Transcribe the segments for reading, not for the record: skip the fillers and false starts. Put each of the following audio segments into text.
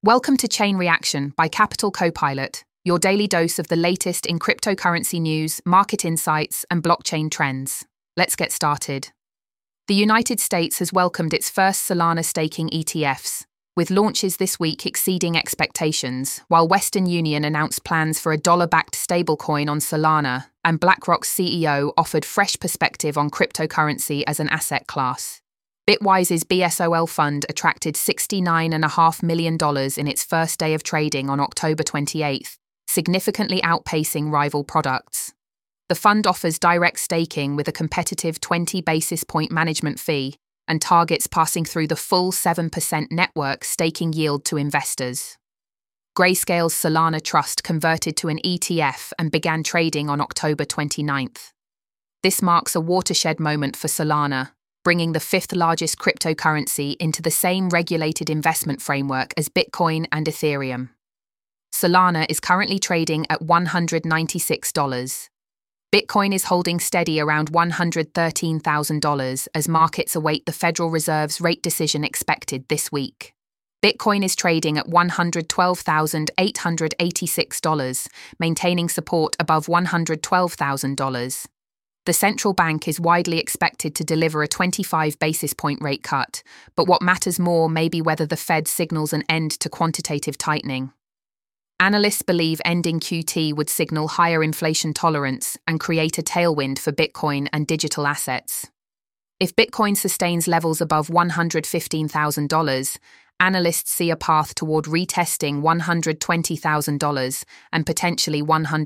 Welcome to Chain Reaction by Capital Copilot, your daily dose of the latest in cryptocurrency news, market insights, and blockchain trends. Let's get started. The United States has welcomed its first Solana staking ETFs, with launches this week exceeding expectations, while Western Union announced plans for a dollar-backed stablecoin on Solana, and BlackRock's CEO offered fresh perspective on cryptocurrency as an asset class. Bitwise's BSOL fund attracted $69.5 million in its first day of trading on October 28th, significantly outpacing rival products. The fund offers direct staking with a competitive 20 basis point management fee and targets passing through the full 7% network staking yield to investors. Grayscale's Solana Trust converted to an ETF and began trading on October 29th. This marks a watershed moment for Solana, bringing the fifth largest cryptocurrency into the same regulated investment framework as Bitcoin and Ethereum. Solana is currently trading at $196. Bitcoin is holding steady around $113,000 as markets await the Federal Reserve's rate decision expected this week. Bitcoin is trading at $112,886, maintaining support above $112,000. The central bank is widely expected to deliver a 25 basis point rate cut, but what matters more may be whether the Fed signals an end to quantitative tightening. Analysts believe ending QT would signal higher inflation tolerance and create a tailwind for Bitcoin and digital assets. If Bitcoin sustains levels above $115,000, analysts see a path toward retesting $120,000 and potentially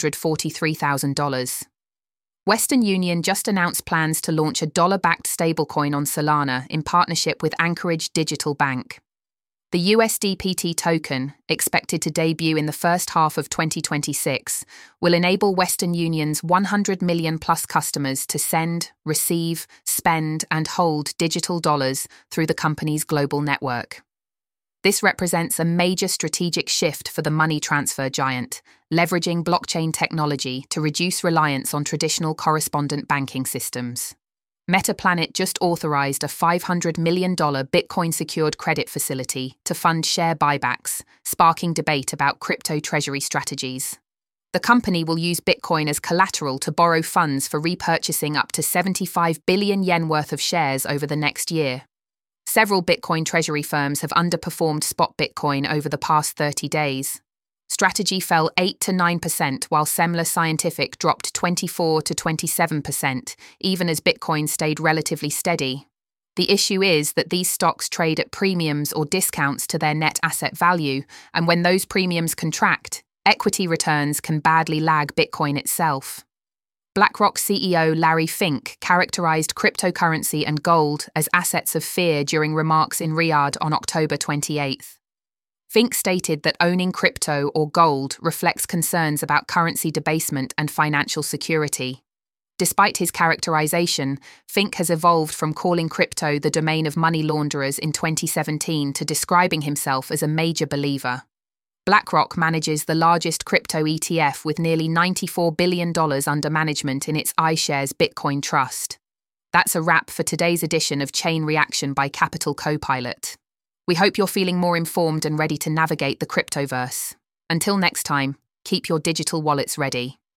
$143,000. Western Union just announced plans to launch a dollar-backed stablecoin on Solana in partnership with Anchorage Digital Bank. The USDPT token, expected to debut in the first half of 2026, will enable Western Union's 100 million-plus customers to send, receive, spend, and hold digital dollars through the company's global network. This represents a major strategic shift for the money transfer giant, leveraging blockchain technology to reduce reliance on traditional correspondent banking systems. Metaplanet just authorized a $500 million Bitcoin-secured credit facility to fund share buybacks, sparking debate about crypto treasury strategies. The company will use Bitcoin as collateral to borrow funds for repurchasing up to 75 billion yen worth of shares over the next year. Several Bitcoin treasury firms have underperformed spot Bitcoin over the past 30 days. Strategy fell 8 to 9%, while Semler Scientific dropped 24 to 27%, even as Bitcoin stayed relatively steady. The issue is that these stocks trade at premiums or discounts to their net asset value, and when those premiums contract, equity returns can badly lag Bitcoin itself. BlackRock CEO Larry Fink characterized cryptocurrency and gold as assets of fear during remarks in Riyadh on October 28th. Fink stated that owning crypto or gold reflects concerns about currency debasement and financial security. Despite his characterization, Fink has evolved from calling crypto the domain of money launderers in 2017 to describing himself as a major believer. BlackRock manages the largest crypto ETF with nearly $94 billion under management in its iShares Bitcoin Trust. That's a wrap for today's edition of Chain Reaction by Capital Copilot. We hope you're feeling more informed and ready to navigate the cryptoverse. Until next time, keep your digital wallets ready.